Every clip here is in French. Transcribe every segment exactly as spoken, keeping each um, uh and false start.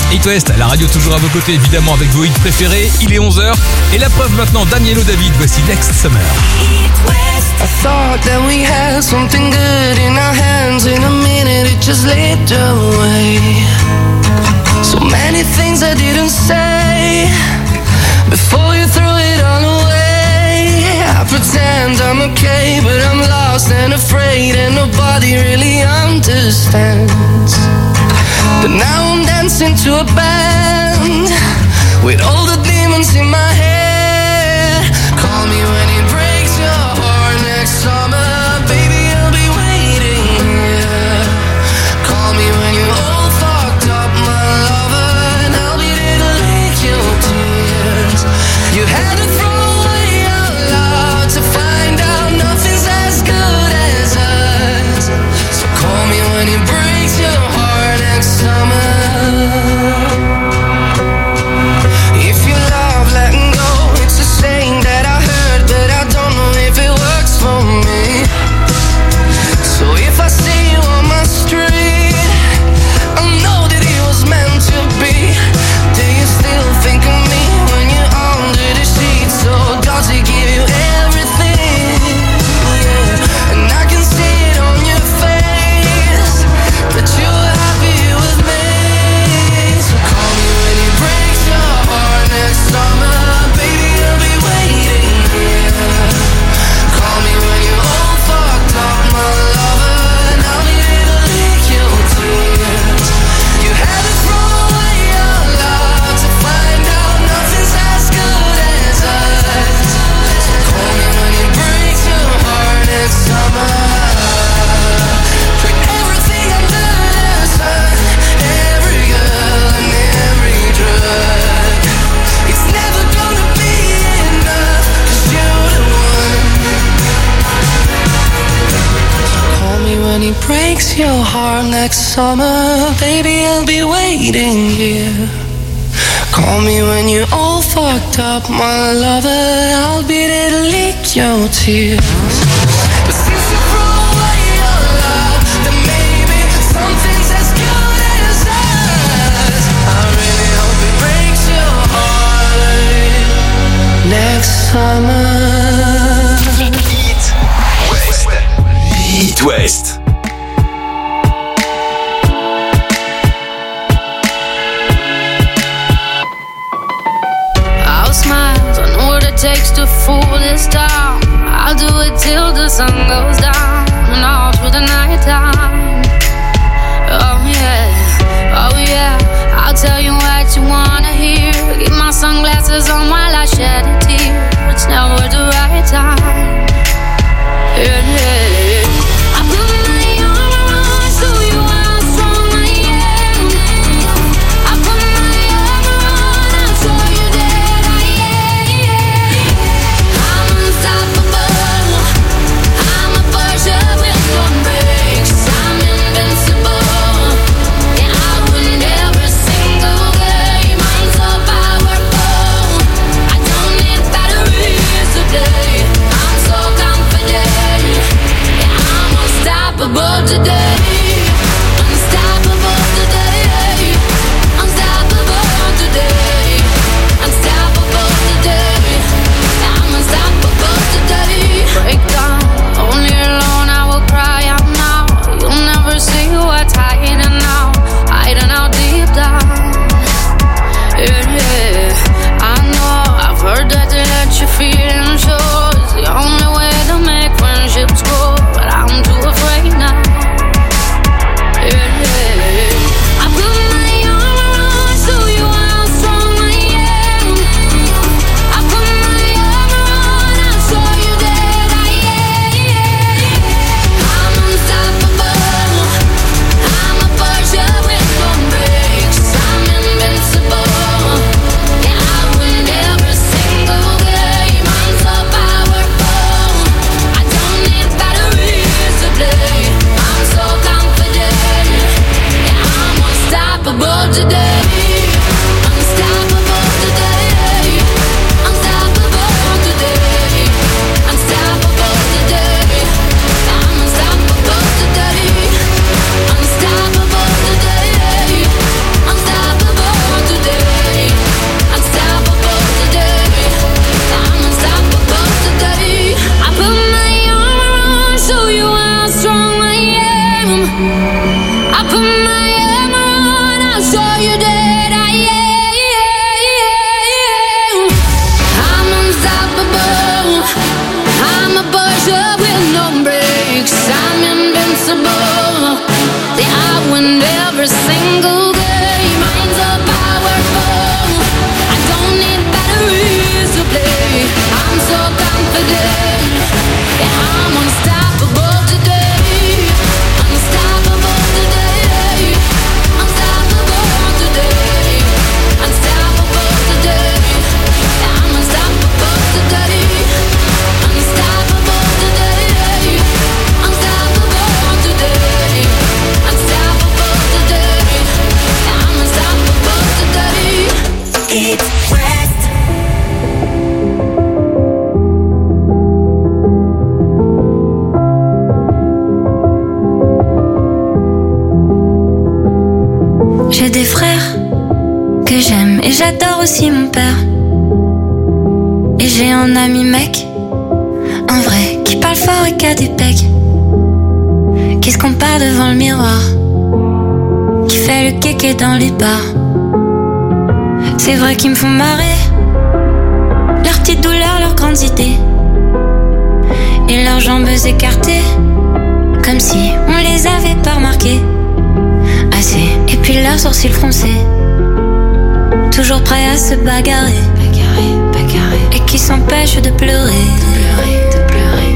It West, la radio toujours à vos côtés, évidemment avec vos hits préférés. Il est onze heures et la preuve maintenant, Danielo David, voici Next Summer. I thought that we had something good in our hands. In a minute it just slipped away. So many things I didn't say before you threw it all away. I pretend I'm okay, but I'm lost and afraid, and nobody really understands. But now I'm dancing to a band with all the demons in my head. Call me when it breaks your heart next summer, baby, I'll be waiting here. Call me when you're all fucked up, my lover, and I'll be there to lick your tears. You had to throw away our love to find out nothing's as good as us. So call me when it breaks your heart next summer. If you love letting go, it's a saying that I heard, but I don't know if it works for me. So if I see you on my street, I know that it was meant to be. Do you still think of me when you're under the sheets? So does it give you everything? Yeah. And I can see it on your face that you're happy with me. So call me when it breaks your heart next summer, baby, I'll be waiting here. Call me when you're all fucked up, my lover, and I'll be there to lick your tears. You had to throw away your love to find out nothing's as good as us. So call me when it breaks your heart next summer. Put everything under the sun, every girl and every drug. It's never gonna be enough, 'cause you're the one. So call me when it breaks your heart next summer, baby, I'll be waiting here. Call me when you're all fucked up, my lover, I'll be there to lick your tears. But since you threw away your love, then maybe something's as good as us. I really hope it breaks your heart next summer. It West. It West. I'll smile, I know what it takes to fool this town. I'll do it till the sun goes down and all through the night time. Oh yeah, oh yeah, I'll tell you what you wanna hear. Keep my sunglasses on while I shed a tear. It's never the right time. Yeah, yeah. I put my arm around so you are strong, I am. I put my arm around and show you that I am. I'm unstoppable. I'm a Porsche with no brakes. I'm invincible. Yeah, I win every single game. I'm so powerful. I don't need batteries today. I'm so confident. J'ai des frères que j'aime et j'adore aussi mon père. Et j'ai un ami mec, un vrai, qui parle fort et qui a des pecs, qui se compare devant le miroir, qui fait le kéké dans les bars. C'est vrai qu'ils me font marrer, leurs petites douleurs, leurs grandes idées, et leurs jambes écartées, comme si on les avait pas remarquées assez. Et puis leurs sourcils froncés, toujours prêts à se bagarrer, bagarrer, bagarrer, et qui s'empêchent de pleurer, de pleurer, de pleurer.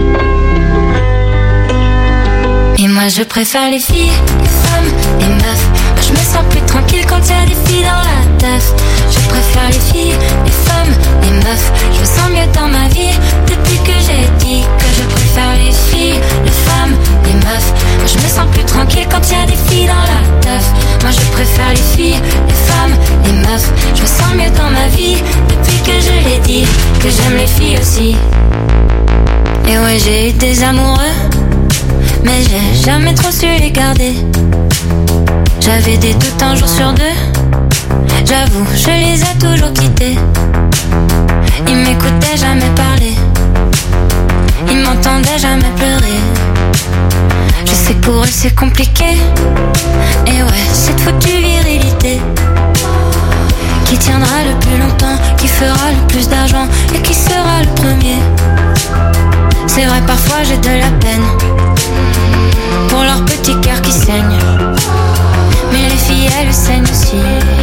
Et moi je préfère les filles, les femmes, les meufs. Moi je me sens plus tranquille quand y'a des filles dans la teuf. Je préfère les filles, les femmes, les meufs. Je me sens mieux dans ma vie depuis que j'ai dit que je préfère les filles, les femmes, les meufs. Moi je me sens plus tranquille quand y'a des filles dans la teuf. Moi je préfère les filles, les femmes, les meufs. Je me sens mieux dans ma vie depuis que je l'ai dit que j'aime les filles aussi. Et ouais, j'ai eu des amoureux, mais j'ai jamais trop su les garder. J'avais des doutes un jour sur deux, j'avoue, je les ai toujours quittés. Ils m'écoutaient jamais parler, ils m'entendaient jamais pleurer. Je sais que pour eux c'est compliqué, et ouais, cette foutue virilité qui tiendra le plus longtemps, qui fera le plus d'argent et qui sera le premier. C'est vrai, parfois j'ai de la peine pour leur petit cœur qui saigne, mais les filles elles saignent aussi.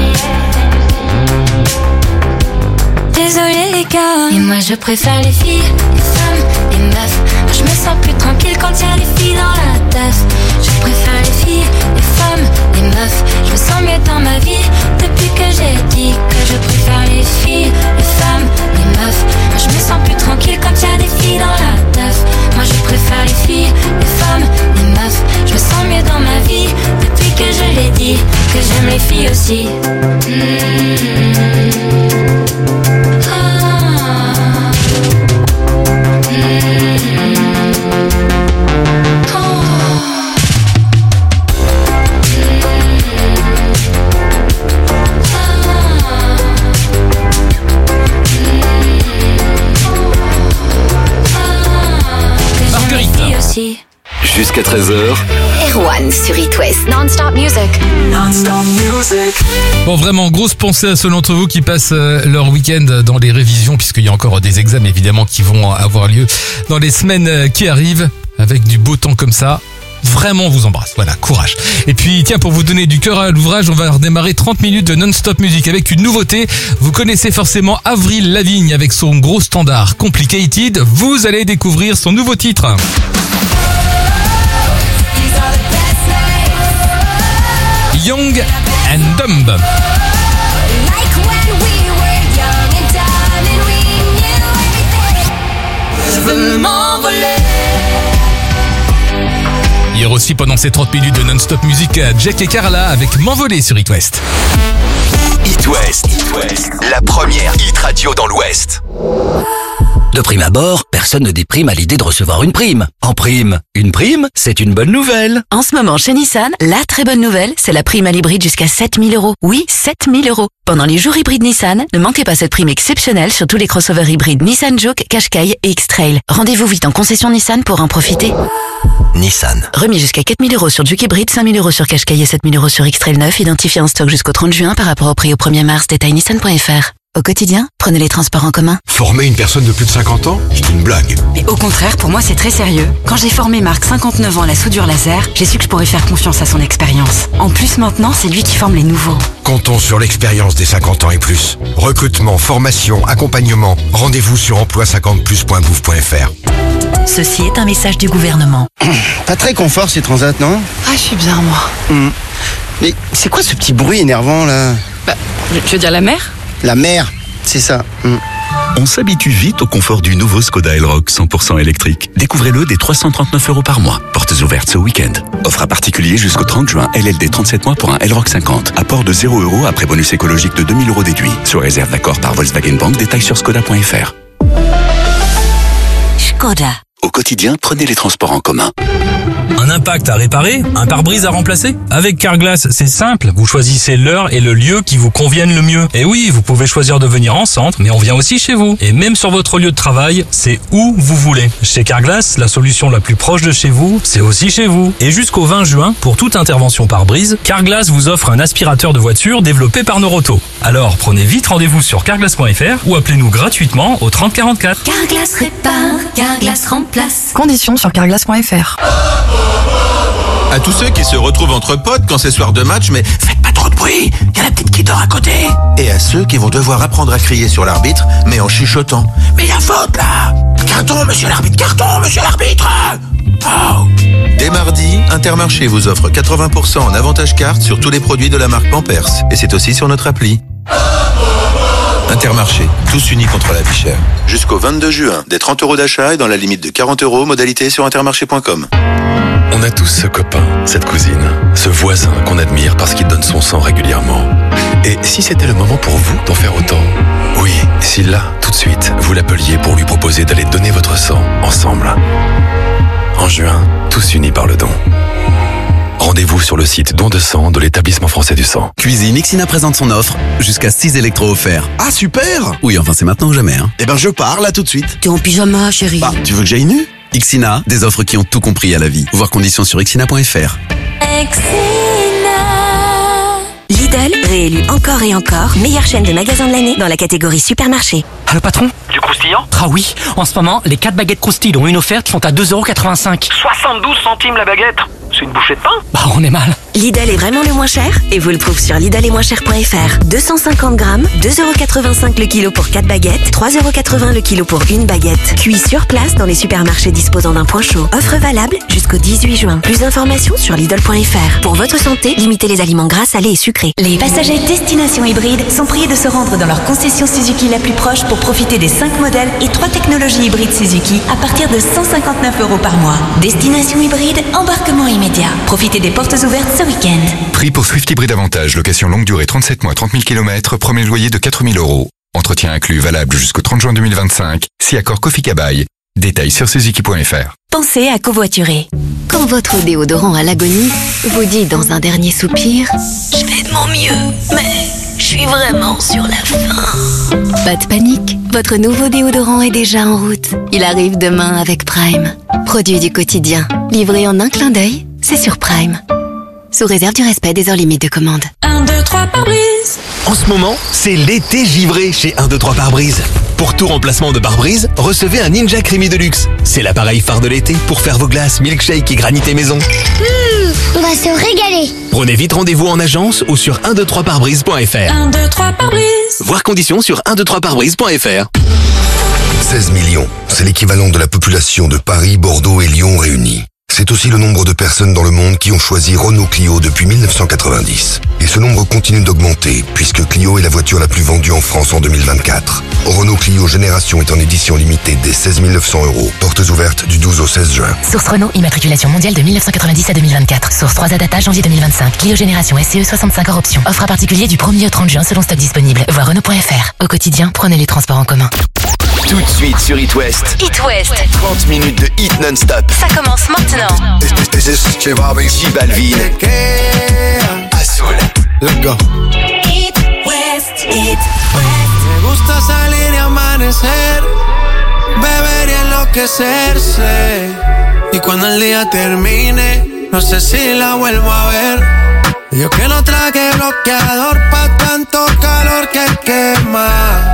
Désolé les gars, et moi je préfère les filles, les femmes, les meufs. Moi je me sens plus tranquille quand y'a des filles dans la teuf. Je préfère les filles, les femmes, les meufs. Je me sens mieux dans ma vie depuis que j'ai dit que je préfère les filles, les femmes, les meufs. Moi je me sens plus tranquille quand y'a des filles dans la teuf. Moi je préfère les filles, les femmes, les meufs. Je me sens mieux dans ma vie depuis que je l'ai dit que j'aime les filles aussi. Mmh. Jusqu'à treize heures. Erwan sur It West. Non-stop music. Non-stop music. Bon, vraiment, grosse pensée à ceux d'entre vous qui passent euh, leur week-end dans les révisions, puisqu'il y a encore des examens évidemment qui vont avoir lieu dans les semaines euh, qui arrivent, avec du beau temps comme ça. Vraiment, on vous embrasse. Voilà, courage. Et puis, tiens, pour vous donner du cœur à l'ouvrage, on va redémarrer trente minutes de non-stop music avec une nouveauté. Vous connaissez forcément Avril Lavigne avec son gros standard Complicated. Vous allez découvrir son nouveau titre. Young and Dumb. Hier aussi, pendant ces trente minutes de non-stop musique, Jack et Carla avec M'envoler sur It West. It West, It West, la première hit radio dans l'Ouest. De prime abord, personne ne déprime à l'idée de recevoir une prime. En prime, une prime, c'est une bonne nouvelle. En ce moment, chez Nissan, la très bonne nouvelle, c'est la prime à l'hybride jusqu'à sept mille euros. Oui, sept mille euros. Pendant les jours hybrides Nissan, ne manquez pas cette prime exceptionnelle sur tous les crossovers hybrides Nissan Juke, Qashqai et X-Trail. Rendez-vous vite en concession Nissan pour en profiter. Nissan. Remis jusqu'à quatre mille euros sur Juke hybride, cinq mille euros sur Qashqai et sept mille euros sur X-Trail neuf, identifié en stock jusqu'au trente juin par rapport au prix au premier mars, détail nissan point f r. Au quotidien, prenez les transports en commun. Former une personne de plus de cinquante ans, c'est une blague. Mais au contraire, pour moi, c'est très sérieux. Quand j'ai formé Marc, cinquante-neuf ans, à la soudure laser, j'ai su que je pourrais faire confiance à son expérience. En plus, maintenant, c'est lui qui forme les nouveaux. Comptons sur l'expérience des cinquante ans et plus. Recrutement, formation, accompagnement. Rendez-vous sur emploi cinquante plus point gouv point f r. Ceci est un message du gouvernement. Pas très confort ces transats, non? Ah, je suis bien, moi. Mmh. Mais c'est quoi ce petit bruit énervant, là? Bah, tu veux dire la mer? La mer, c'est ça. Mmh. On s'habitue vite au confort du nouveau Skoda Elroq cent pour cent électrique. Découvrez-le dès trois cent trente-neuf euros par mois. Portes ouvertes ce week-end. Offre à particulier jusqu'au trente juin. L L D trente-sept mois pour un Elroq cinquante. Apport de zéro euros après bonus écologique de deux mille euros déduit. Sous réserve d'accord par Volkswagen Bank. Détails sur skoda point f r. Skoda. Au quotidien, prenez les transports en commun. Un impact à réparer, un pare-brise à remplacer? Avec Carglass, c'est simple. Vous choisissez l'heure et le lieu qui vous conviennent le mieux. Et oui, vous pouvez choisir de venir en centre, mais on vient aussi chez vous. Et même sur votre lieu de travail, c'est où vous voulez. Chez Carglass, la solution la plus proche de chez vous, c'est aussi chez vous. Et jusqu'au vingt juin, pour toute intervention pare-brise, Carglass vous offre un aspirateur de voiture développé par Noroto. Alors, prenez vite rendez-vous sur carglass point f r ou appelez-nous gratuitement au trente quarante-quatre. Carglass répare, Carglass remplace. Conditions sur carglass point f r. À tous ceux qui se retrouvent entre potes quand c'est soir de match, mais faites pas trop de bruit, y a la petite qui dort à côté. Et à ceux qui vont devoir apprendre à crier sur l'arbitre, mais en chuchotant. Mais y a faute là! Carton, monsieur l'arbitre, carton, monsieur l'arbitre! Oh. Dès mardi, Intermarché vous offre quatre-vingts pour cent en avantage carte sur tous les produits de la marque Pampers. Et c'est aussi sur notre appli. Intermarché, tous unis contre la vie chère. Jusqu'au vingt-deux juin, des trente euros d'achat et dans la limite de quarante euros, modalité sur intermarché point com. On a tous ce copain, cette cousine, ce voisin qu'on admire parce qu'il donne son sang régulièrement. Et si c'était le moment pour vous d'en faire autant? Oui, si là, tout de suite, vous l'appeliez pour lui proposer d'aller donner votre sang ensemble. En juin, tous unis par le don. Rendez-vous sur le site don de sang de l'établissement français du sang. Cuisine, Ixina présente son offre, jusqu'à six électros offerts. Ah super! Oui, enfin c'est maintenant ou jamais. Hein. Eh ben je pars là tout de suite. T'es en pyjama, chérie. Bah, tu veux que j'aille nu? Ixina, des offres qui ont tout compris à la vie. Voir conditions sur ixina point f r. Lidl, réélu encore et encore, meilleure chaîne de magasins de l'année dans la catégorie supermarché. Allô patron? Du croustillant? Ah oui, en ce moment, les quatre baguettes croustilles dont une offerte sont à deux euros quatre-vingt-cinq. soixante-douze centimes la baguette? C'est une bouchée de pain? Bah on est mal. Lidl est vraiment le moins cher et vous le trouve sur lidl et moins cher point f r. deux cent cinquante grammes, deux euros quatre-vingt-cinq le kilo pour quatre baguettes, trois euros quatre-vingts le kilo pour une baguette. Cuit sur place dans les supermarchés disposant d'un point chaud. Offre valable jusqu'au dix-huit juin. Plus d'informations sur lidl point f r. Pour votre santé, limitez les aliments gras, salés et sucrés. Les passagers Destination Hybride sont priés de se rendre dans leur concession Suzuki la plus proche pour profiter des cinq modèles et trois technologies hybrides Suzuki à partir de cent cinquante-neuf euros par mois. Destination Hybride, embarquement immédiat. Profitez des portes ouvertes ce week-end. Prix pour Swift Hybride Avantage, location longue durée trente-sept mois, trente mille kilomètres, premier loyer de quatre mille euros. Entretien inclus valable jusqu'au trente juin deux mille vingt-cinq. Si accord Kofi Kabaï. Détails sur suzuki point f r. Pensez à covoiturer. Quand votre déodorant à l'agonie vous dit dans un dernier soupir « Je fais de mon mieux, mais je suis vraiment sur la fin ». Pas de panique, votre nouveau déodorant est déjà en route. Il arrive demain avec Prime. Produit du quotidien, livré en un clin d'œil, c'est sur Prime. Sous réserve du respect des heures limites de commande. un, deux, trois pare-brise. En ce moment, c'est l'été givré chez un, deux, trois pare-brise. Pour tout remplacement de pare-brise, recevez un Ninja Creamy Deluxe. C'est l'appareil phare de l'été pour faire vos glaces, milkshake et granité maison. Mmh, on va se régaler. Prenez vite rendez-vous en agence ou sur un deux trois pare brise point f r. un, deux, trois pare-brise. Voir conditions sur un deux trois pare brise point f r. seize millions, c'est l'équivalent de la population de Paris, Bordeaux et Lyon réunis. C'est aussi le nombre de personnes dans le monde qui ont choisi Renault Clio depuis mille neuf cent quatre-vingt-dix. Et ce nombre continue d'augmenter, puisque Clio est la voiture la plus vendue en France en deux mille vingt-quatre. Renault Clio Génération est en édition limitée dès seize mille neuf cents euros. Portes ouvertes du douze au seize juin. Source Renault, immatriculation mondiale de mille neuf cent quatre-vingt-dix à deux mille vingt-quatre. Source trois A Data, janvier deux mille vingt-cinq. Clio Génération S C E soixante-cinq hors option. Offre à particulier du premier au trente juin selon stock disponible. Voir Renault point f r. Au quotidien, prenez les transports en commun. Tout de suite sur It West. It West. trente minutes de hit non-stop. Ça commence maintenant. This is J Balvin. Azul. Let's go. It West, It Me gusta salir y amanecer, beber y enloquecerse. Y cuando el día termine, no sé si la vuelvo a ver. Yo que no traje bloqueador pa' tanto calor que quema.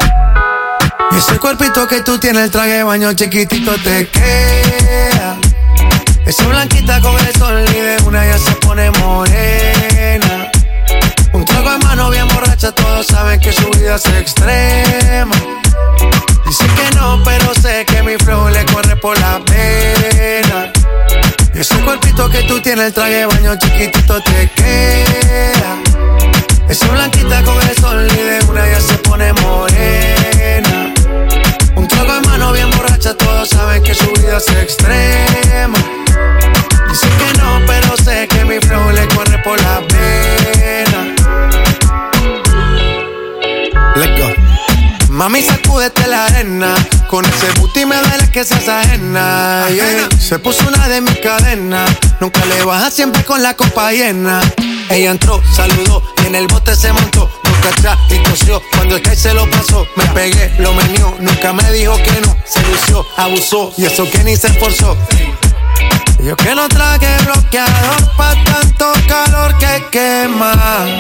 Y ese cuerpito que tú tienes, el traje de baño chiquitito te queda. Esa blanquita con el sol y de una ya se pone morena. Un trago en mano bien borracha, todos saben que su vida es extrema. Dice que no, pero sé que mi flow le corre por la pena. Y ese cuerpito que tú tienes, el traje de baño chiquitito te queda. Esa blanquita con el sol y de una ya se pone morena. Un trago en mano bien borracha, todos saben que su vida es extrema. Dice que no, pero sé que mi flow le corre por la pena. Let's go. Mami, sacúdete la arena. Con ese booty me duele que seas ajena. Yeah. Se puso una de mis cadenas. Nunca le baja, siempre con la copa llena. Ella entró, saludó y en el bote se montó. Nunca atrás y tosió. Cuando el que se lo pasó, me pegué, lo menió. Nunca me dijo que no. Se lució, abusó y eso que ni se esforzó. Yo que no traje bloqueador pa' tanto calor que quema.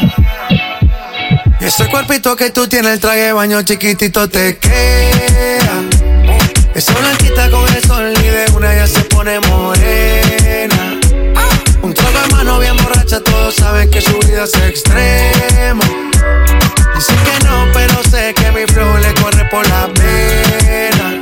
Y ese cuerpito que tú tienes, el traje de baño chiquitito te queda. Esa blanquita con el sol y de una ya se pone morena. Un trago de mano bien borracha, todos saben que su vida es extrema. Dicen que no, pero sé que mi flow le corre por la vena.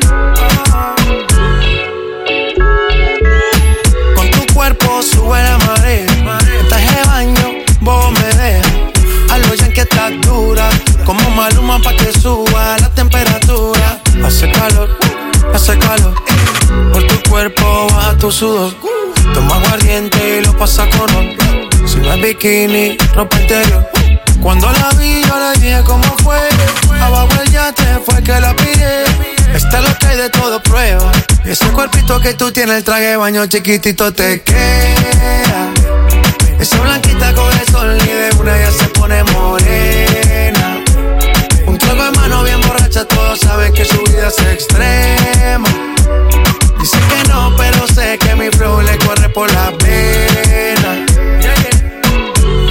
Con tu cuerpo sube la marea. Traje de baño, vos me dejas. A lo ya que estás dura, como Maluma pa' que suba la temperatura. Hace calor, hace calor. Por tu cuerpo baja tu sudor. Toma aguardiente y lo pasa con ron. Si no es bikini, ropa interior. Cuando la vi yo le dije cómo fue. Abajo el yate fue que la pide. Esta es lo que hay de todo prueba. Y ese cuerpito que tú tienes, el traje de baño chiquitito te queda. Esa blanquita con el sol y de una ya se pone morena. Un trago de mano bien borracha, todos saben que su vida es extrema. Dice que no, pero sé que mi flow le corre por la vena. Yeah, yeah.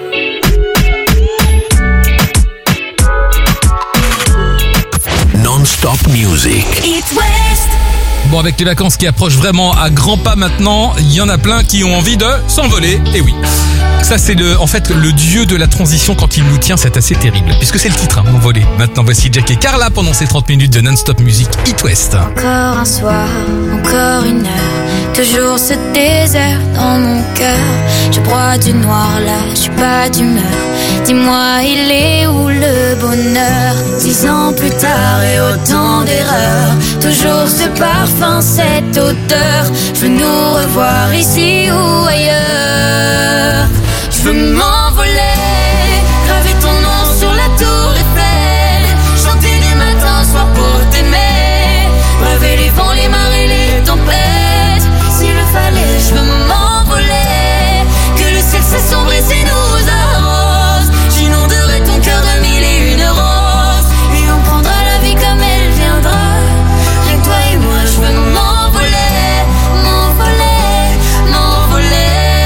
Yeah, yeah. Non-stop music. It's West. Bon, avec les vacances qui approchent vraiment à grands pas maintenant, il y en a plein qui ont envie de s'envoler. Et oui, ça c'est le, en fait le dieu de la transition quand il nous tient, c'est assez terrible. Puisque c'est le titre, hein, Envolé. Maintenant voici Jack et Carla pendant ces trente minutes de non-stop music It West. Encore un soir, encore une heure, toujours ce désert dans mon cœur. Je broie du noir là, je suis pas d'humeur. Dis-moi, il est où le bonheur? Dix ans plus tard et autant d'erreurs, toujours ce parfum, cette odeur. Je veux nous revoir ici ou ailleurs. Je veux m'envoler, graver ton nom sur la tour Eiffel, chanter du matin au soir pour t'aimer, braver les vents, les marées, les tempêtes. S'il le fallait, je veux m'envoler, que le ciel s'assombrisse et nous arrose. J'inonderai ton cœur de mille et une roses, et on prendra la vie comme elle viendra. Rien que toi et moi, je veux m'envoler, m'envoler, m'envoler.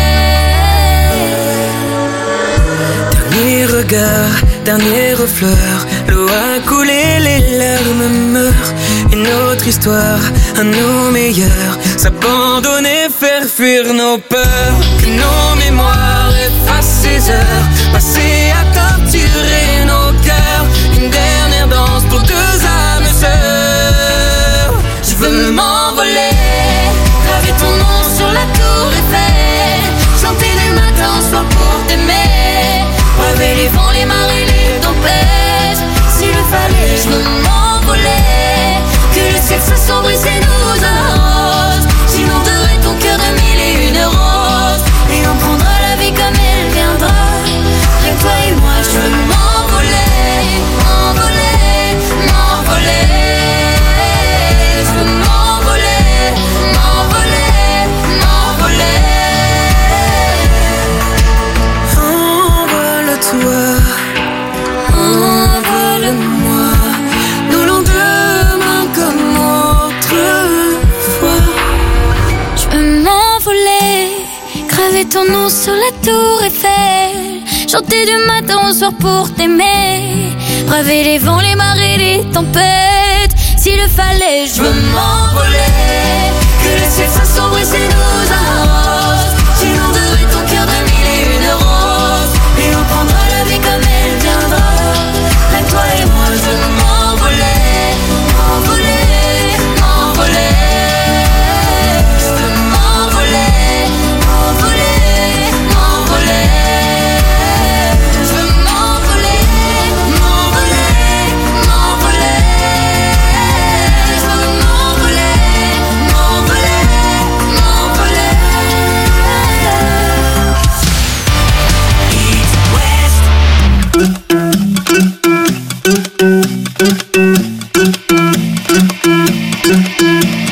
Dernier regard, dernier refleur, l'eau a coulé, les larmes meurent. Une autre histoire, à nos meilleurs, s'abandonner, faire fuir nos peurs. Que nos mémoires effacent ces heures, passées à torturer nos cœurs. Une dernière danse pour deux âmes sœurs. Je veux m'envoler, graver ton nom sur la tour Eiffel, chanter du matin au soir pour t'aimer, braver les vents, les marées, les tempêtes. S'il le fallait, je veux m'envoler, que le ciel s'assombrisse et nous arrose. J'inonderai ton cœur de mille et une roses, et on prendra la vie comme elle viendra. Rien que toi et moi, je veux m'envoler, m'envoler, m'envoler. Je veux m'envoler, m'envoler, m'envoler. Envole-toi, envole-moi, nous lendemain comme autrefois. Je veux m'envoler, graver ton nom sur la tour Eiffel, chanter du matin au soir pour t'aimer, braver les vents, les marées, les tempêtes. S'il le fallait, je veux m'envoler, que le ciel s'assombrisse et nous arrose. J'inonderai ton cœur de mille et une roses, et on prendra la vie comme elle viendra. Avec toi et moi, je veux m'envoler, m'envoler, m'envoler. Je veux m'envoler, m'envoler, m'envoler. Je veux m'envoler, m'envoler, m'envoler. Je veux m'envoler,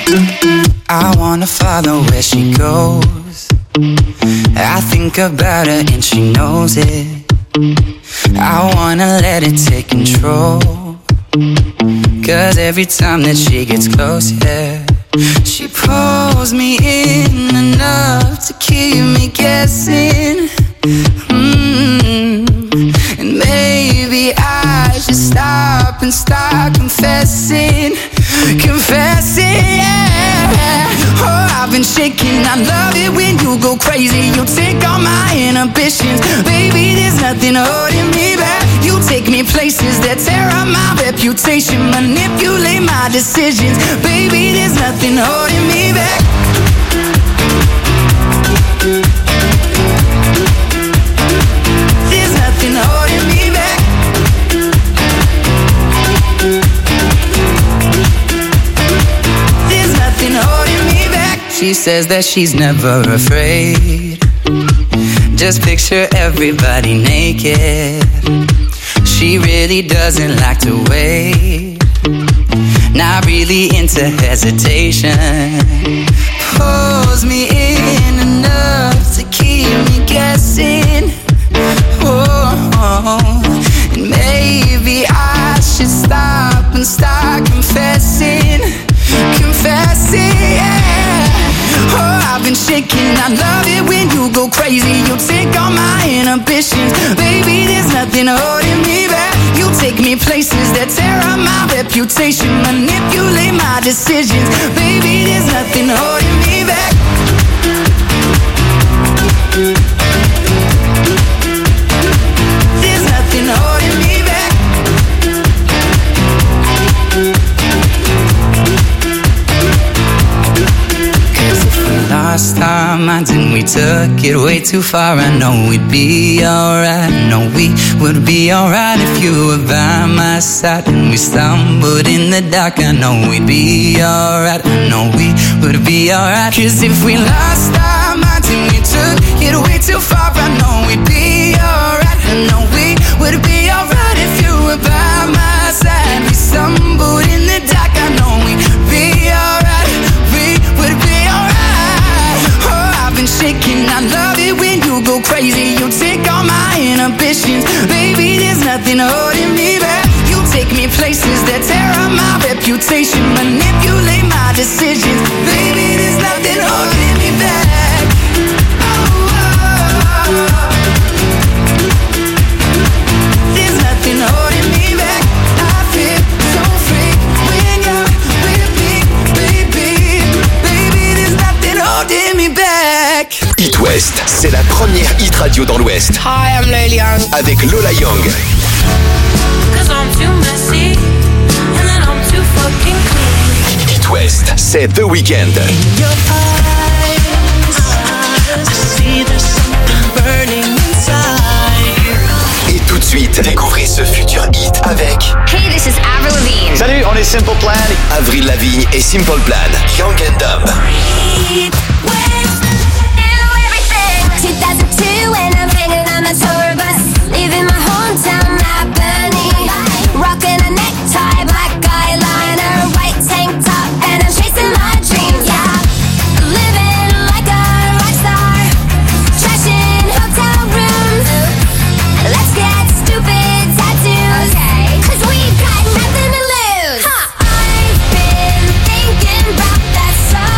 I wanna follow where she goes. I think about her and she knows it. I wanna let it take control. Cause every time that she gets close, yeah, she pulls me in enough to keep me guessing. Mm-hmm. And maybe I should stop and start confessing. Confessing, yeah. Oh, I've been shaking. I love it when you go crazy. You take all my inhibitions. Baby, there's nothing holding me back. You take me places that tear up my reputation. Manipulate my decisions. Baby, there's nothing holding me back. There's nothing holding me back. There's nothing holding me back. She says that she's never afraid. Just picture everybody naked. She really doesn't like to wait. Not really into hesitation. Pulls me in enough to keep me guessing. Oh, and maybe I should stop and start confessing. Confessing, yeah. Oh, I've been shaking. I love it when you go crazy. You take all my inhibitions. Baby, there's nothing holding me back. You take me places that tear up my reputation. Manipulate my decisions. Baby, there's nothing holding me back. There's nothing holding me back. Cause if we lost our minds and we took it way too far, I know we'd be alright. I know we would be alright if you were by my side. And we stumbled in the dark, I know we'd be alright. I know we would be alright. Cause if we lost our minds and we took it way too far, I know we'd be alright. I know we would be alright if you were by my side. We stumbled in the dark, I know we'd be alright. We would be alright. Oh, I've been shaking. I love it when you go crazy. You take all my inhibitions. Baby, there's nothing holding me back. You take me places that tear up my reputation. Manipulate my decisions. Baby, there's nothing holding me back. Oh, oh, oh. There's nothing holding me back. I feel so free when you're with me, baby. Baby, there's nothing holding me back. It West, c'est la première hit radio dans l'Ouest. Hi, I'm Lil Young. Avec Lola Young. Cause I'm too messy, and then I'm too fucking clean. It West, c'est The Weeknd. In your eyes, I see there's something burning inside. Et tout de suite, découvrez ce futur hit avec Hey, this is Avril Lavigne. Salut, on est Simple Plan. Avril Lavigne et Simple Plan. Young and Dumb. two thousand two and I'm hanging on a tour bus, leaving my hometown Albany, rocking a necktie, black eyeliner, white tank top, and I'm chasing my dreams. Yeah, living like a rock star, trashing hotel rooms. Let's get stupid tattoos, okay, cause we've got nothing to lose. Huh. I've been thinking about that song.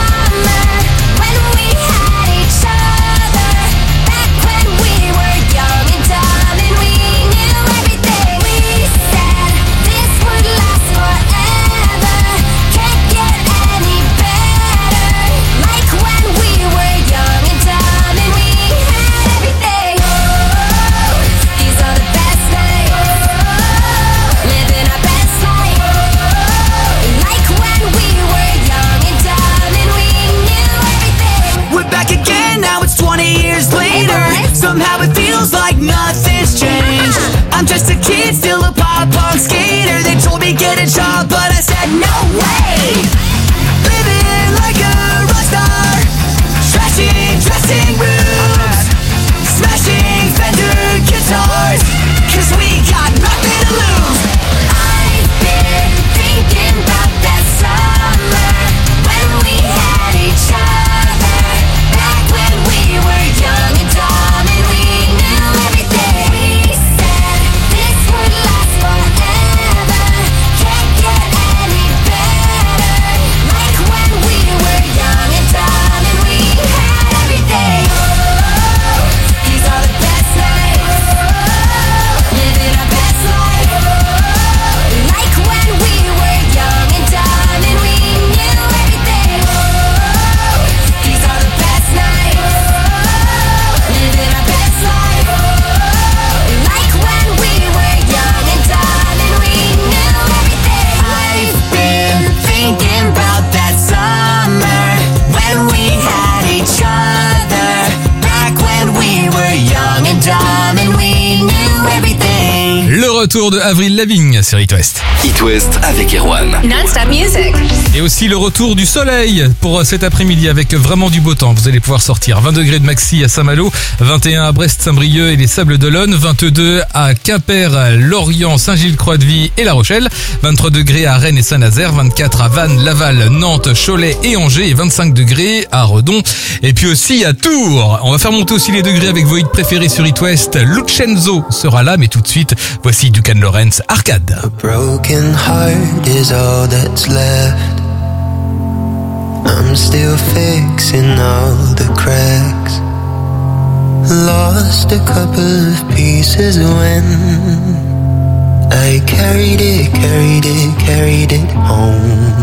retour de Avril Lavigne sur It West. It West avec Erwan. Non-stop music. Et aussi le retour du soleil pour cet après-midi avec vraiment du beau temps. Vous allez pouvoir sortir. vingt degrés de maxi à Saint-Malo, vingt et un à Brest-Saint-Brieuc et les Sables-d'Olonne, vingt-deux à Quimper, Lorient, Saint-Gilles-Croix-de-Vie et La Rochelle, vingt-trois degrés à Rennes et Saint-Nazaire, vingt-quatre à Vannes, Laval, Nantes, Cholet et Angers et vingt-cinq degrés à Redon. Et puis aussi à Tours. On va faire monter aussi les degrés avec vos hits préférés sur It West. Lucenzo sera là, mais tout de suite, voici Ducan Lawrence, Arcade. A broken heart is all that's left. I'm still fixing all the cracks. Lost a couple of pieces when I carried it, carried it, carried it home.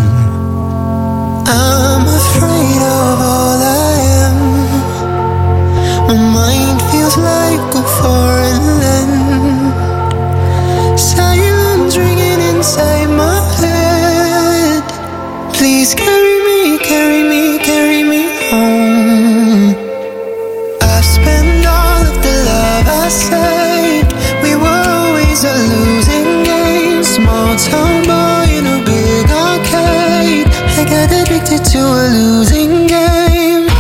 I'm afraid of all I am. My mind feels like a foreign land. Silence ringing inside my head. Please carry me, carry me, carry me home. I spent all of the love I saved. We were always a losing game. Small town boy in a big arcade. I got addicted to a losing game.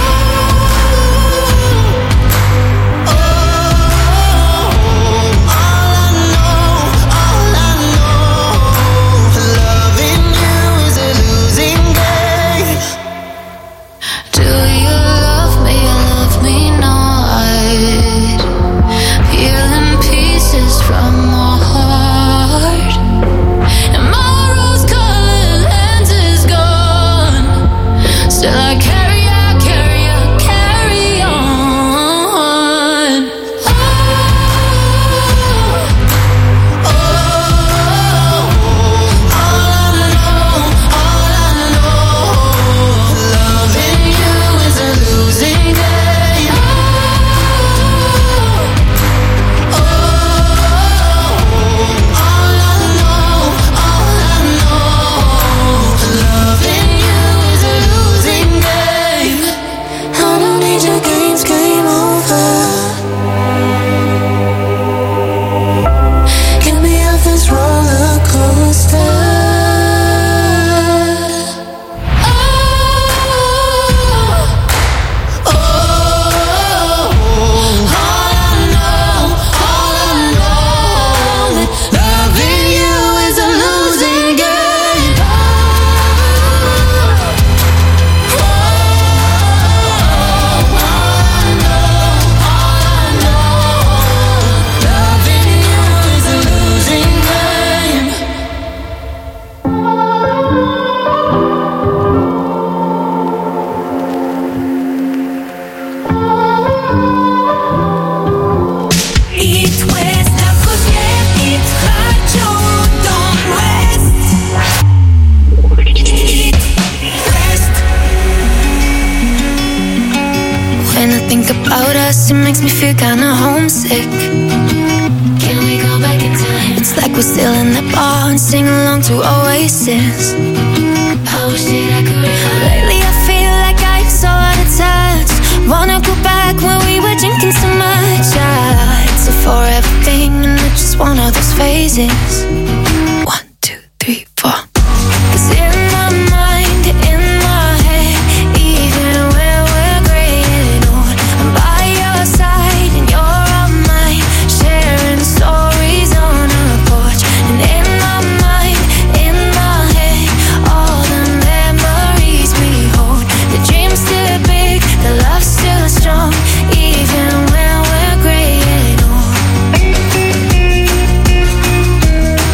It makes me feel kinda homesick. Can we go back in time? It's like we're still in the bar and sing along to Oasis. I wish that I could. Lately I feel like I so out of touch. Wanna go back when we were drinking so much. I, it's a forever thing and it's just one of those phases. One, two, three, four. 'Cause in my mind, in my head, even when we're gray and old, I'm by your side and you're on mine, sharing stories on a porch. And in my mind, in my head, all the memories we hold. The dream's still big, the love's still strong, even when we're gray and old.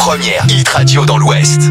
première hit radio dans l'Ouest.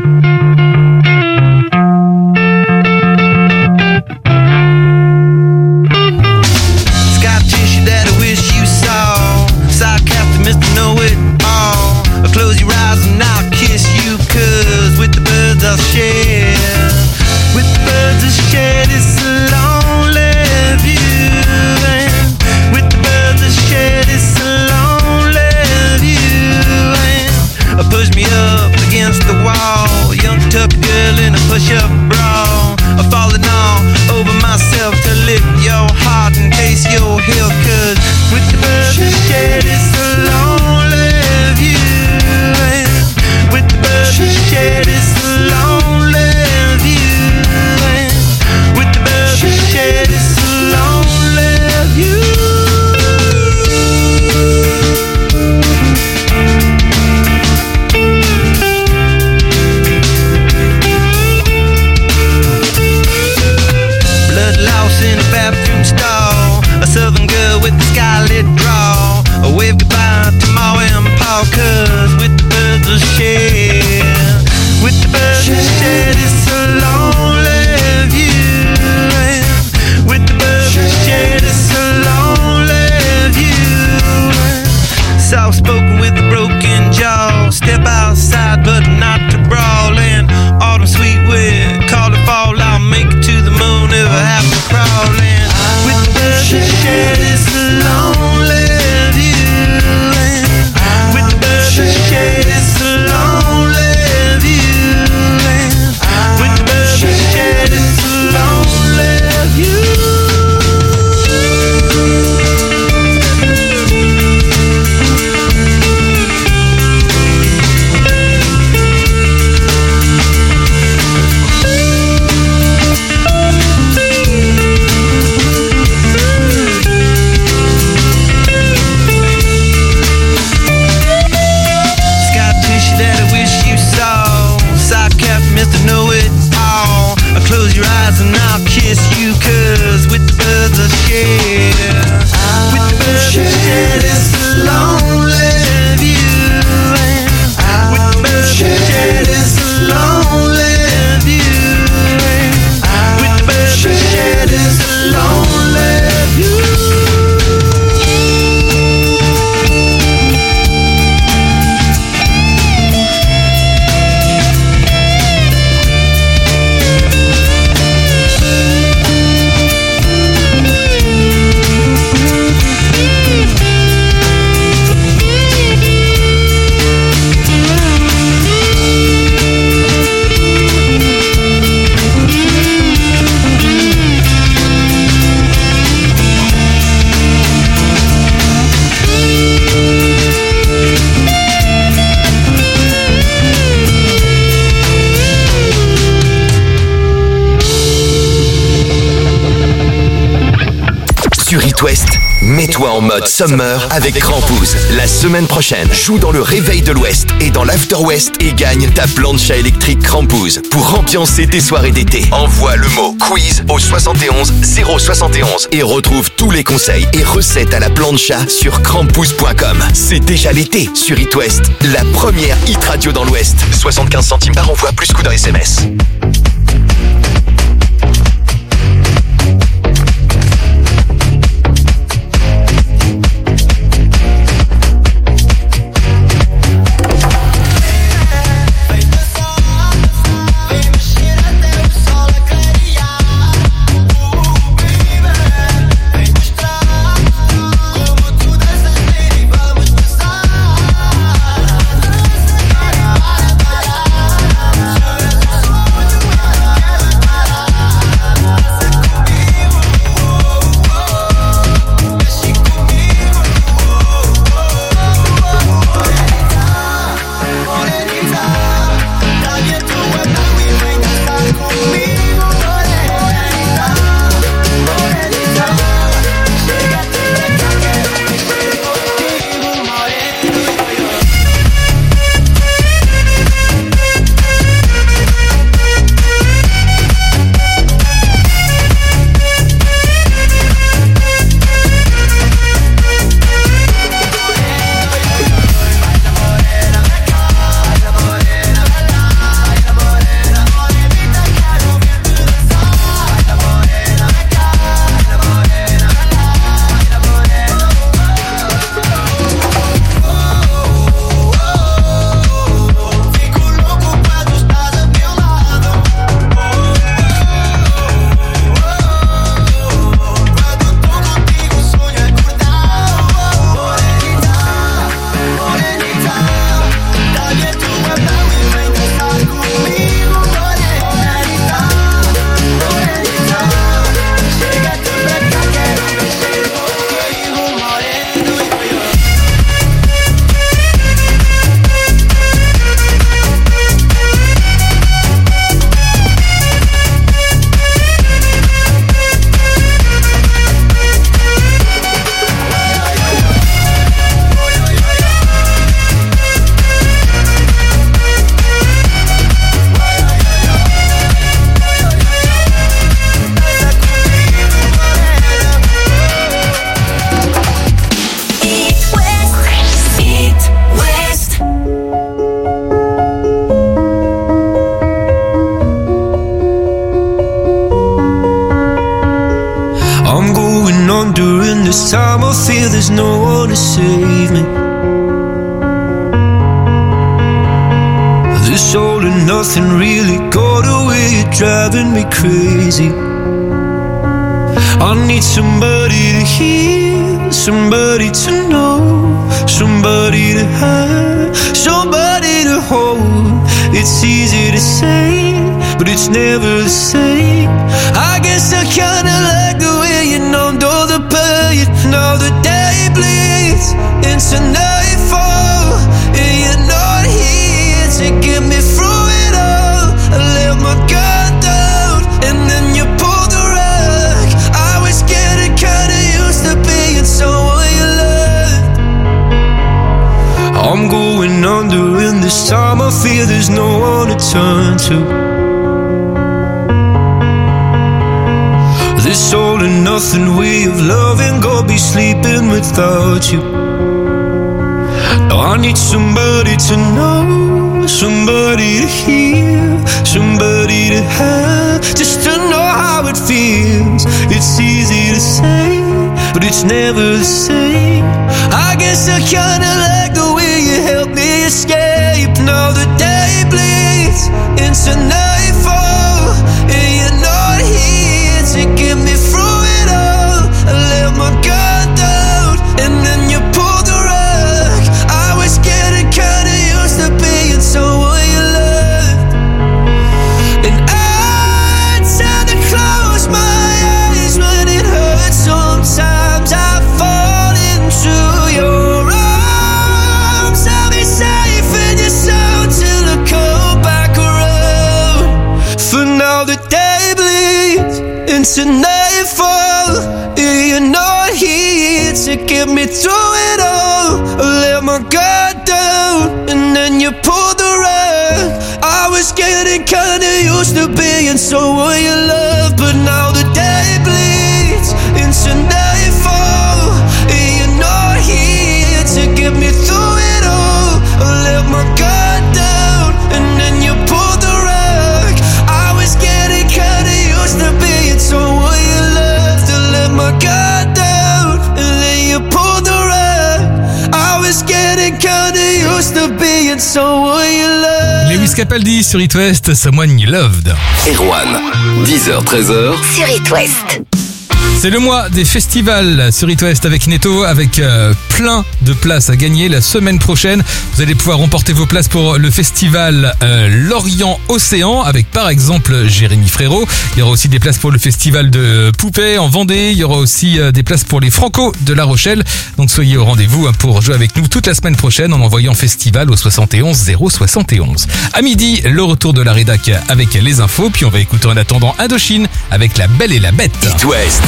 Sky tissue that I wish you saw. Sarcastic Mister Know-It-All. Close your eyes and I'll kiss you, cause with the birds I'll share. With the birds I'll share this lonely view. And with the birds I'll share this lonely view. And push me up against the wall. Young tough girl in a push-up bra. I'm falling all over myself to lift your heart and taste your heel, cause with the birds I'll share this lonely view. With the birds we share this lonely view. With the birds we share this lonely view. Blood loss in a bathroom stall. A southern girl with a skylit draw. A wave goodbye to Ma and Pa, cause with the birds we'll share. With the birds we'll share this lonely view. With the birds we'll share this lonely view. Soft spoken with a broken jaw. Step outside but not to brawl. And autumn sweet wind, call it fall. I'll make it to the moon if I have to crawl in. With the birds we'll share this lonely view. With the birds we'll share this lonely view. With the birds we'll share this lonely view. Mister Know-It-All. I'll close your eyes and I'll kiss you, cause with the birds I'll share. With the birds I'll share this lonely view. With the birds I'll share this lonely view. With the birds I'll share this lonely view. Sur It West, mets-toi en mode summer avec Crampouze. La semaine prochaine, joue dans le réveil de l'Ouest et dans l'After West et gagne ta plancha électrique Crampouze pour ambiancer tes soirées d'été. Envoie le mot quiz au soixante et onze zéro soixante et onze et retrouve tous les conseils et recettes à la plancha sur crampouze point com. C'est déjà l'été sur It West, la première hit radio dans l'Ouest. soixante-quinze centimes par envoi plus coût d'un S M S. Vamos in this time I feel there's no one to save me. This all and nothing really got away, driving me crazy. I need somebody to hear, somebody to know, somebody to have, somebody to hold. It's easy to say, but it's never the same. I guess I kinda like the way you numbed all the pain. Now the day bleeds into nightfall, and you're not here to get me through it all. I let my guard down, and then you pulled the rug. I was getting kinda used to being someone you loved. I'm going under, and this time I feel there's no one to turn to. This all and nothing way of loving, go be sleeping without you. Now I need somebody to know, somebody to hear, somebody to have, just to know how it feels. It's easy to say, but it's never the same. I guess I kinda like the way you help me escape. Now the day bleeds into nightfall, and you're not here to get me through it all. I let my guard down, and then you pulled the rug. I was getting kinda used to being someone you loved, and I tend to close my eyes when it hurts. Sometimes I fall into your arms. I'll be safe in your soul till I come back around. For now the day bleeds into nightfall, and you're not here to get me through it all. I let my guard down, and then you pulled the rug. I was getting kinda used to being someone you love, but now the day bleeds into nightfall, and you're not here to get me through it all. I let my guard down, and then you pulled the rug. I was getting kinda used to being someone you love. To let my guard down, and then you pulled the rug. I was getting kinda used to being someone you love. Lewis Capaldi sur It West, Someone You Loved. Erwan, dix heures treize heures. Sur It West. C'est le mois des festivals sur It West avec Netto, avec euh, plein de places à gagner la semaine prochaine. Vous allez pouvoir remporter vos places pour le festival euh, Lorient Océan avec par exemple Jérémy Frérot. Il y aura aussi des places pour le festival de Poupée en Vendée. Il y aura aussi euh, des places pour les Franco de La Rochelle. Donc soyez au rendez-vous hein, pour jouer avec nous toute la semaine prochaine en envoyant festival au soixante et onze zéro soixante et onze. À midi, le retour de la rédac avec les infos. Puis on va écouter en attendant Indochine avec La Belle et la Bête. It West.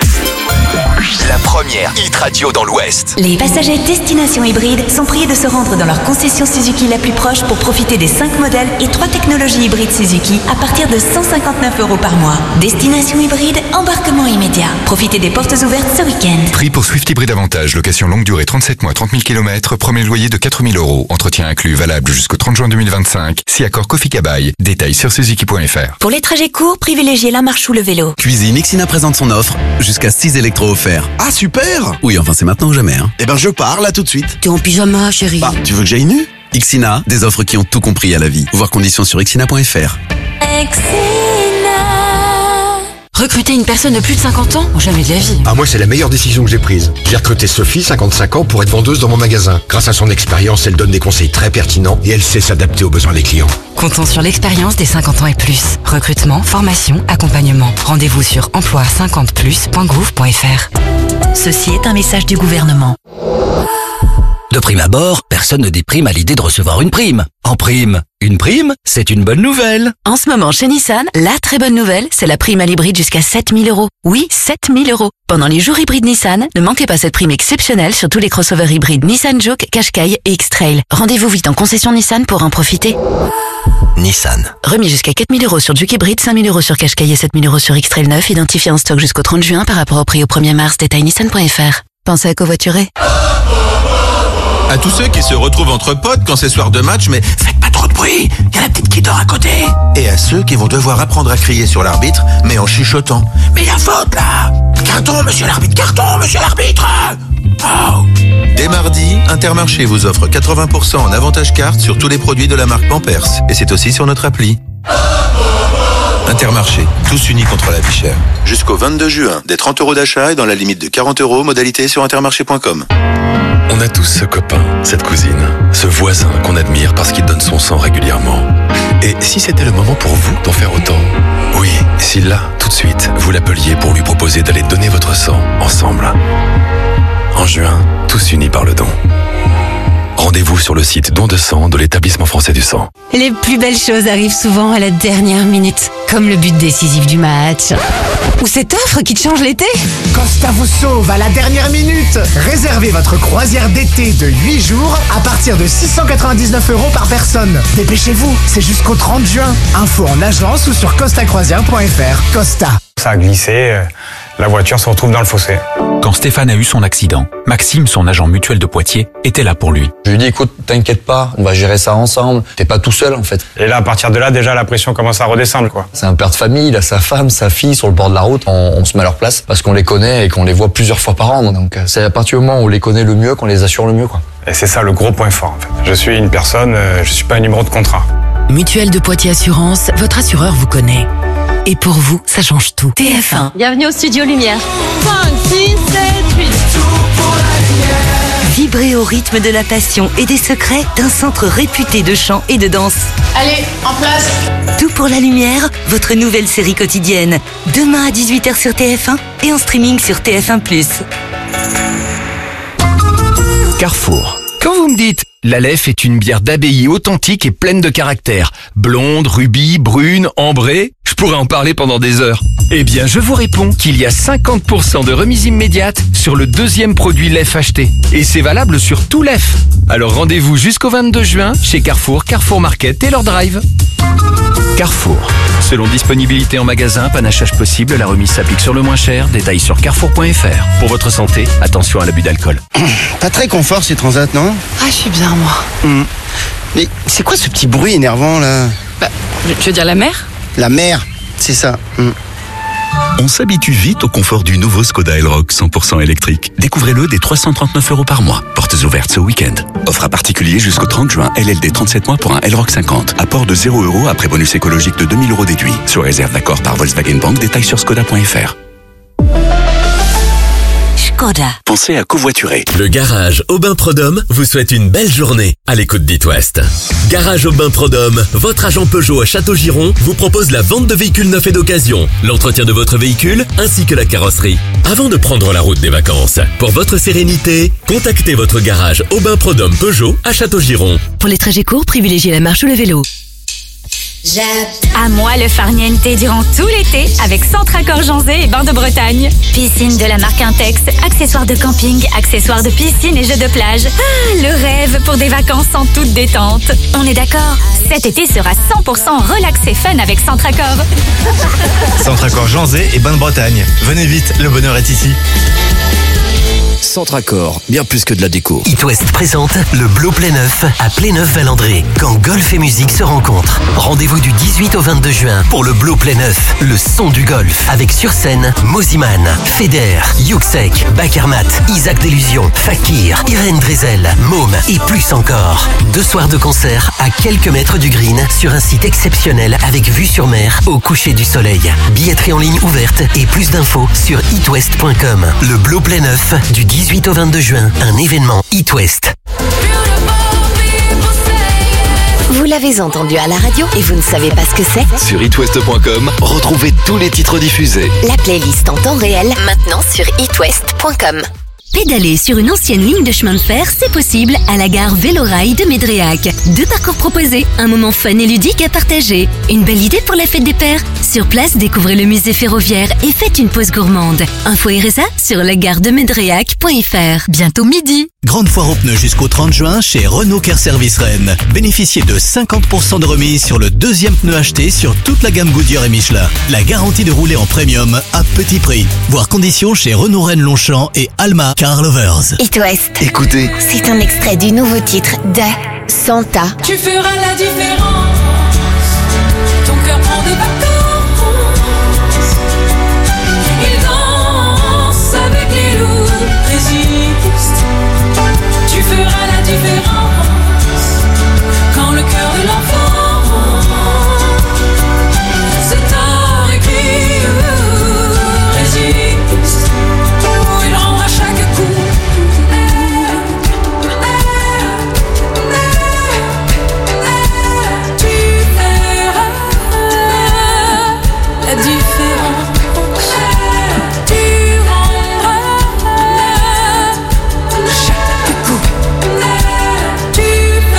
La première hit radio dans l'Ouest. Les passagers destination hybride sont priés de se rendre dans leur concession Suzuki la plus proche pour profiter des cinq modèles et trois technologies hybrides Suzuki à partir de cent cinquante-neuf euros par mois. Destination hybride, embarquement immédiat. Profitez des portes ouvertes ce week-end. Prix pour Swift Hybrid Avantage, location longue durée trente-sept mois, trente mille kilomètres, premier loyer de quatre mille euros. Entretien inclus, valable jusqu'au trente juin deux mille vingt-cinq. Si accord Kofi Kabaï. Détails sur suzuki point f r. Pour les trajets courts, privilégiez la marche ou le vélo. Cuisine, Ixina présente son offre. Jusqu'à six électros offerts. Ah super! Oui, enfin c'est maintenant ou jamais, hein. Eh ben je pars là tout de suite. T'es en pyjama, chérie. Bah, tu veux que j'aille nu? Ixina, des offres qui ont tout compris à la vie. Voir conditions sur ixina point f r. Recruter une personne de plus de cinquante ans? Jamais de la vie. Ah, moi, c'est la meilleure décision que j'ai prise. J'ai recruté Sophie, cinquante-cinq ans, pour être vendeuse dans mon magasin. Grâce à son expérience, elle donne des conseils très pertinents et elle sait s'adapter aux besoins des clients. Comptons sur l'expérience des cinquante ans et plus. Recrutement, formation, accompagnement. Rendez-vous sur emploi cinquante plus point gouv point f r. Ceci est un message du gouvernement. De prime abord, personne ne déprime à l'idée de recevoir une prime. En prime, une prime, c'est une bonne nouvelle. En ce moment, chez Nissan, la très bonne nouvelle, c'est la prime à l'hybride jusqu'à sept mille euros. Oui, sept mille euros. Pendant les jours hybrides Nissan, ne manquez pas cette prime exceptionnelle sur tous les crossovers hybrides Nissan Juke, Qashqai et X-Trail. Rendez-vous vite en concession Nissan pour en profiter. Nissan. Remis jusqu'à quatre mille euros sur Juke hybride, cinq mille euros sur Qashqai et sept mille euros sur X-Trail neuf, identifié en stock jusqu'au trente juin par rapport au prix au premier mars. Détail nissan point f r. Pensez à covoiturer. À tous ceux qui se retrouvent entre potes quand c'est soir de match, mais faites pas trop de bruit, il y a la petite qui dort à côté. Et à ceux qui vont devoir apprendre à crier sur l'arbitre, mais en chuchotant. Mais il y a faute là. Carton, monsieur l'arbitre, carton, monsieur l'arbitre. Oh. Dès mardi, Intermarché vous offre quatre-vingts pour cent en avantage carte sur tous les produits de la marque Pampers. Et c'est aussi sur notre appli. Intermarché, tous unis contre la vie chère. Jusqu'au vingt-deux juin, des trente euros d'achat et dans la limite de quarante euros, modalité sur intermarché point com. On a tous ce copain, cette cousine, ce voisin qu'on admire parce qu'il donne son sang régulièrement. Et si c'était le moment pour vous d'en faire autant? Oui, si là, tout de suite, vous l'appeliez pour lui proposer d'aller donner votre sang ensemble. En juin, tous unis par le don. Rendez-vous sur le site don de sang de l'établissement français du sang. Les plus belles choses arrivent souvent à la dernière minute, comme le but décisif du match. Ou cette offre qui te change l'été. Costa vous sauve à la dernière minute. Réservez votre croisière d'été de huit jours à partir de six cent quatre-vingt-dix-neuf euros par personne. Dépêchez-vous, c'est jusqu'au trente juin. Info en agence ou sur costa croisière point f r. Costa. Ça a glissé, la voiture se retrouve dans le fossé. Quand Stéphane a eu son accident, Maxime, son agent mutuel de Poitiers, était là pour lui. Je lui ai dit, écoute, t'inquiète pas, on va gérer ça ensemble. T'es pas tout seul en fait. Et là, à partir de là, déjà, la pression commence à redescendre, quoi. C'est un père de famille, il a sa femme, sa fille sur le bord de la route. On, on se met à leur place parce qu'on les connaît et qu'on les voit plusieurs fois par an. Donc c'est à partir du moment où on les connaît le mieux qu'on les assure le mieux, quoi. Et c'est ça le gros point fort, en fait. Je suis une personne, je suis pas un numéro de contrat. Mutuelle de Poitiers Assurance, votre assureur vous connaît. Et pour vous, ça change tout. T F un. Bienvenue au Studio Lumière. cinq, six, sept, huit. Vibrez au rythme de la passion et des secrets d'un centre réputé de chant et de danse. Allez, en place. Tout pour la lumière, votre nouvelle série quotidienne. Demain à dix-huit heures sur T F un et en streaming sur T F un plus. Carrefour. Quand vous me dites la Leffe est une bière d'abbaye authentique et pleine de caractère, blonde, rubis, brune, ambrée, je pourrais en parler pendant des heures. Eh bien, je vous réponds qu'il y a cinquante pour cent de remise immédiate sur le deuxième produit Leffe acheté. Et c'est valable sur tout Leffe. Alors rendez-vous jusqu'au vingt-deux juin chez Carrefour, Carrefour Market et leur drive. Carrefour. Selon disponibilité en magasin, panachage possible, la remise s'applique sur le moins cher. Détails sur carrefour point f r. Pour votre santé, attention à l'abus d'alcool. Pas très confort ces transats, non? Ah, je suis bien, moi. Mmh. Mais c'est quoi ce petit bruit énervant, là? Bah, tu veux dire la mer? La mer, c'est ça. Mmh. On s'habitue vite au confort du nouveau Skoda Elroq cent pour cent électrique. Découvrez-le dès trois cent trente-neuf euros par mois. Portes ouvertes ce week-end. Offre à particulier jusqu'au trente juin. L L D trente-sept mois pour un Elroq cinquante. Apport de zéro euros après bonus écologique de deux mille euros déduit. Sur réserve d'accord par Volkswagen Bank. Détails sur skoda point f r. Skoda. Pensez à covoiturer. Le garage Aubin Prodhomme vous souhaite une belle journée à l'écoute d'It West. Garage Aubin Prodhomme, votre agent Peugeot à Château-Giron, vous propose la vente de véhicules neufs et d'occasion, l'entretien de votre véhicule ainsi que la carrosserie. Avant de prendre la route des vacances, pour votre sérénité, contactez votre garage Aubin Prodhomme Peugeot à Château-Giron. Pour les trajets courts, privilégiez la marche ou le vélo. À moi le farniente durant tout l'été avec Centracor Janzé et Bains de Bretagne. Piscine de la marque Intex, accessoires de camping, accessoires de piscine et jeux de plage. Ah, le rêve pour des vacances en toute détente. On est d'accord? Cet été sera cent pour cent relax et fun avec Centracor. Centracor Janzé et Bains de Bretagne. Venez vite, le bonheur est ici. Centracor, bien plus que de la déco. It West présente le Blow Playneuf à Playneuf-Valandré, quand golf et musique se rencontrent. Rendez-vous du dix-huit au vingt-deux juin pour le Blow Playneuf, le son du golf, avec sur scène Moziman, Feder, Yuxek, Bakermat, Isaac Delusion, Fakir, Irène Drezel, Môme et plus encore. Deux soirs de concert à quelques mètres du green sur un site exceptionnel avec vue sur mer au coucher du soleil. Billetterie en ligne ouverte et plus d'infos sur itwest point com. Le Blow Playneuf du dix-huit au vingt-deux juin, un événement It West. Vous l'avez entendu à la radio et vous ne savez pas ce que c'est? Sur itwest point com, retrouvez tous les titres diffusés. La playlist en temps réel, maintenant sur itwest point com. Pédaler sur une ancienne ligne de chemin de fer, c'est possible à la gare Vélorail de Médréac. Deux parcours proposés, un moment fun et ludique à partager. Une belle idée pour la fête des pères. Sur place, découvrez le musée ferroviaire et faites une pause gourmande. Info R S A sur lagaredemédréac point f r. Bientôt midi. Grande foire aux pneus jusqu'au trente juin chez Renault Care Service Rennes. Bénéficiez de cinquante pour cent de remise sur le deuxième pneu acheté sur toute la gamme Goodyear et Michelin. La garantie de rouler en premium à petit prix. Voir conditions chez Renault Rennes Longchamp et Alma. Car Lovers. It West. Écoutez. C'est un extrait du nouveau titre de Santa. Tu feras la différence. Ton cœur prend des vacances. Il danse avec les loups, résiste. Tu feras la différence. Quand le cœur de l'enfant se tord et crie, résiste. Il rendra chaque coup. La différence, tu rendras chaque coup, tu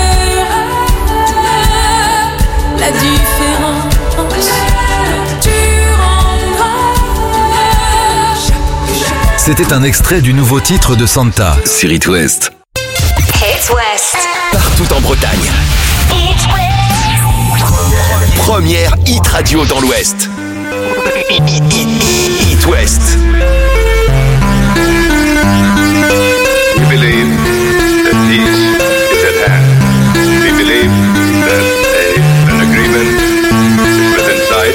feras la différence, tu rendras chaque. C'était un extrait du nouveau titre de Santa. Sur It West. It West. Partout en Bretagne. Première hit radio dans l'Ouest. It West. We believe that peace is at hand. We believe that a, an agreement is within sight.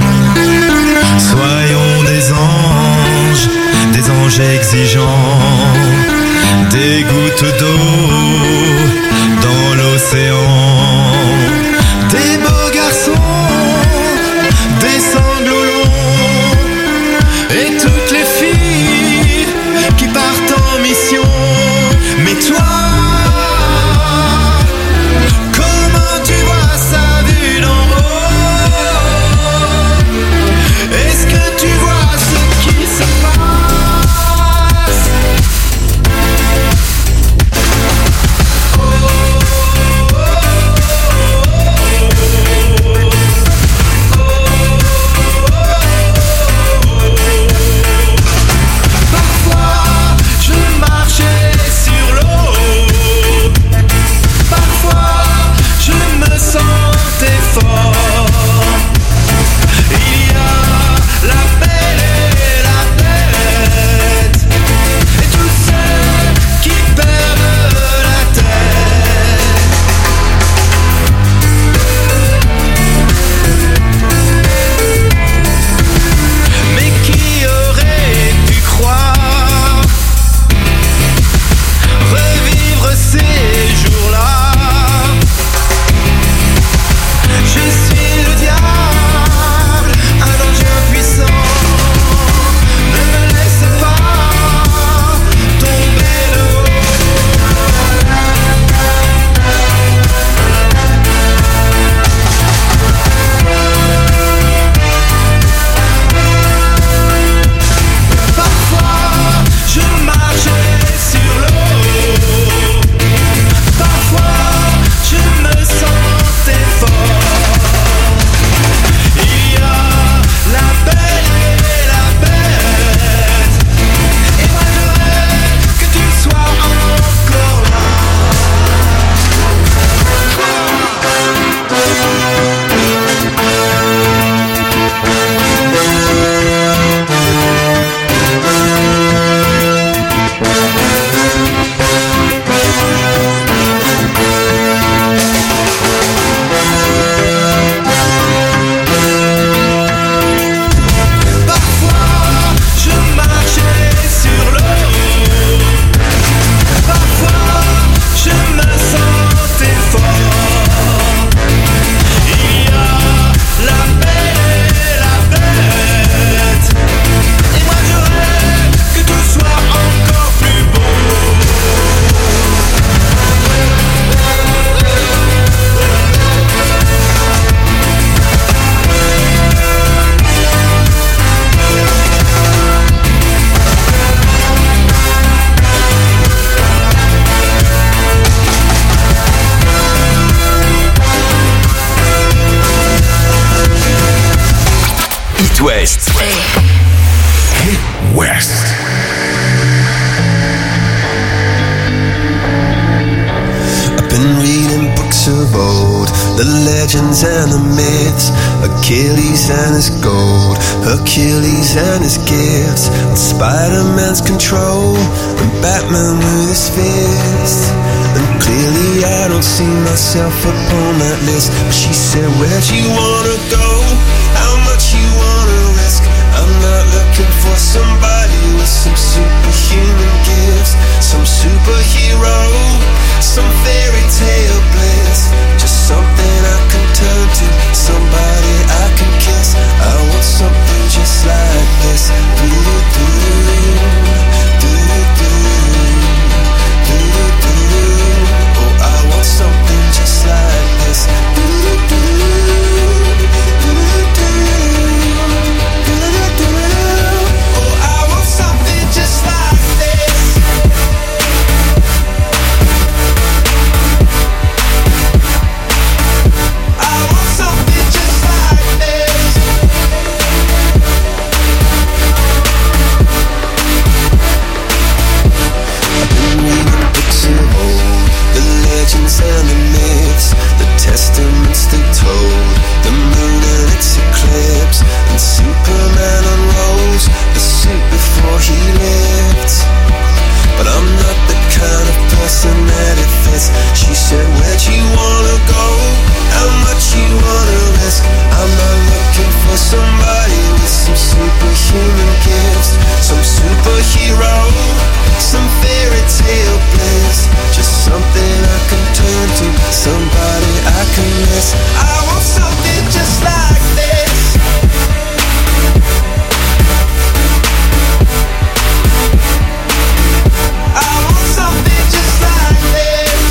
Soyons des anges, des anges exigeants, des gouttes d'eau dans l'océan, des beaux garçons, des sanglots longs, et toutes les filles qui partent en mission. Mais toi, comment tu vois ça vu d'en haut? Est-ce que tu vois ce qui se passe? Parfois, je marchais sur l'eau. Parfois, je me sentais fort. Il y a la belle et la bête, et tous ceux qui perdent la tête. Mais qui aurait pu croire revivre ces jours-là? Je suis le diable, un danger impuissant. Ne me laisse pas tomber de Parfois, je marchais sur l'eau. Parfois, je me sentais fort. Il y a la belle et la bête, et moi je rêve que tu sois encore là. Parfois, je marchais sur l'eau. Parfois, je me sentais fort. Il y a la belle et la bête, et moi je rêve que tout soit encore plus beau. It West. Hit West. I've been reading books of old, the legends and the myths, Achilles and his gold, Hercules and his gifts, and Spider-Man's control, and man with his fist. And clearly I don't see myself upon that list. But she said, where'd you wanna go? How much you wanna risk? I'm not looking for somebody with some superhuman gifts, some superhero, some fairy tale bliss. Just something I can turn to, somebody I can kiss. I want something just like this. Do-do-do, do-do-do, do-do-do. Oh, I want something just like this. Do-do-do, do-do-do. And the myths, the testaments they told, the moon and its eclipse, and Superman unrolls the suit before he lived. But I'm not the kind of person that it fits. She said, where'd you wanna go? How much you wanna risk? I'm not looking for somebody with some superhuman gifts, some superhero, some fairy tale bliss. Just something I can turn to, somebody I can miss. I want something just like this. I want something just like this.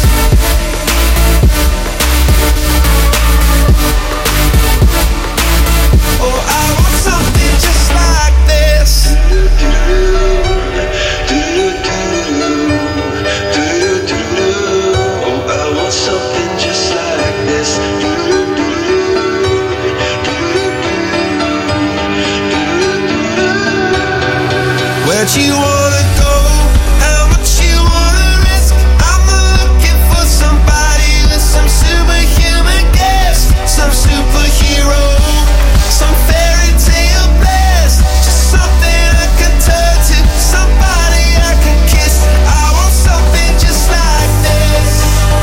Oh, I want something just like this. Something just like this. Where'd you wanna go? How much you wanna risk? I'm not looking for somebody with some superhuman gifts, some superhero, some fairy tale bliss. Just something I can turn to, somebody I can kiss. I want something just like this.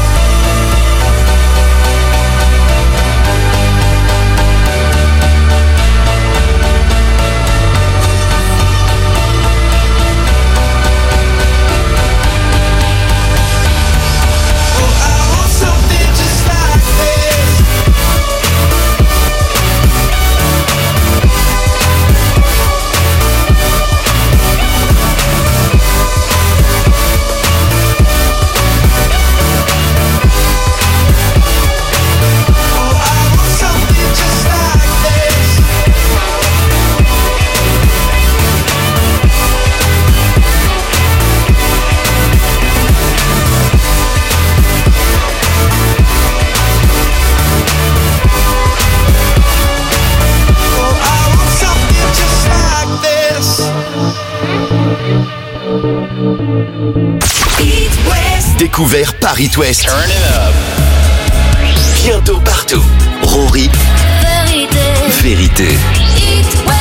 Découvert par It West. Turn it up. Bientôt partout. Rory. Vérité. Vérité. It West.